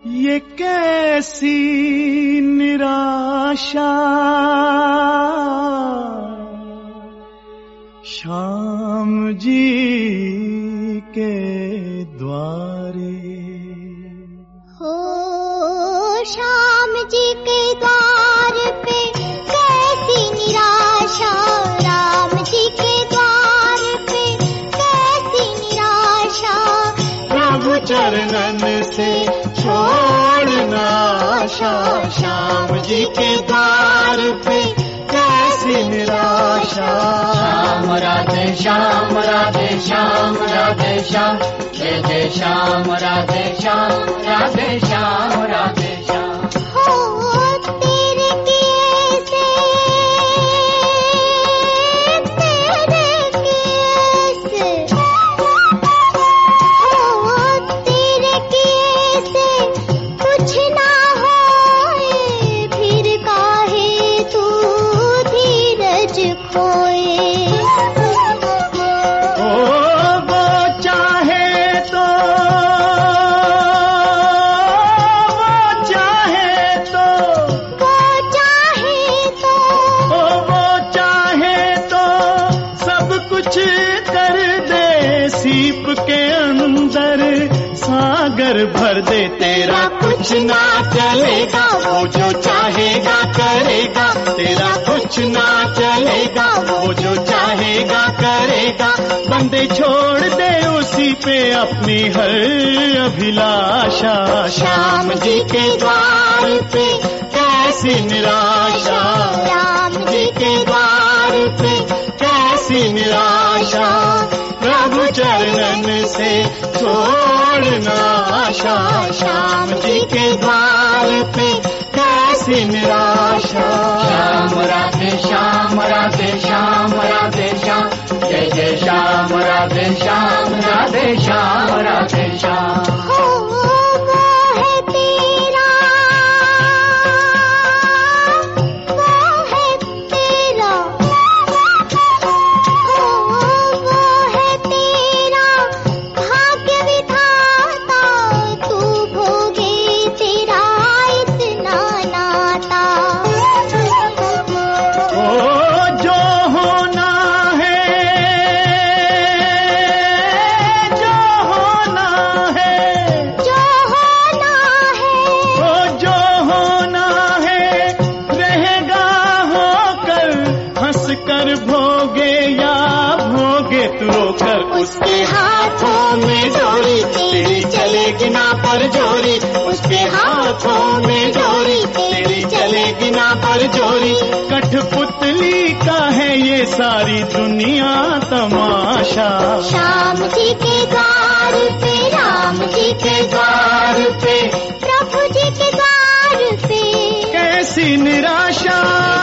ये कैसी निराशा श्याम जी के द्वारे हो, श्याम जी के द्वार पे कैसी निराशा, राम जी के द्वार पे कैसी निराशा। प्रभु चरणन से छोड़ना आशा, श्याम जी के द्वार पे कैसी निराशा। श्याम राधे श्याम राधे श्याम राधे श्याम, जय जय श्याम राधे श्याम राधे श्याम राधे श्याम। हो तेरे किए से, तेरे किए से, हो तेरे किए से कुछ ना होए, फिर काहे तू धीरज खोए। सागर भर दे, तेरा कुछ ना चलेगा, वो जो चाहेगा करेगा। तेरा कुछ ना चलेगा, वो जो चाहेगा करेगा। बंदे छोड़ दे उसी पे अपनी हर अभिलाषा, श्याम जी के द्वार पे कैसी निराशा। राम जी के द्वार पे कैसी निराशा। प्रभु चरणन से छोड़ना आशा, श्याम जी के द्वार पे कैसी निराशा। श्याम राधे श्याम राधे श्याम राधे श्याम, जय जय श्याम राधे श्याम राधे श्याम राधे श्याम। हो वो है तेरा, वो है तेरा, हो वो है तेरा भाग्य विधाता, तू भोगे तेरा इतना नाता। ओ जो होना है, जो होना है, जो होना है, ओ जो होना है, रहेगा होकर। हंस कर भोगे या भोगे तू रोकर। उसके हाथों में डोरी, तेरी चलेगी ना पर जोरी। उसके हाथों में डोरी, तेरी चलेगी ना पर जोरी। कठपुतली का है ये सारी दुनिया तमाशा, श्याम जी के द्वार पे, राम जी के द्वार पे, प्रभु जी के द्वार पे कैसी निराशा।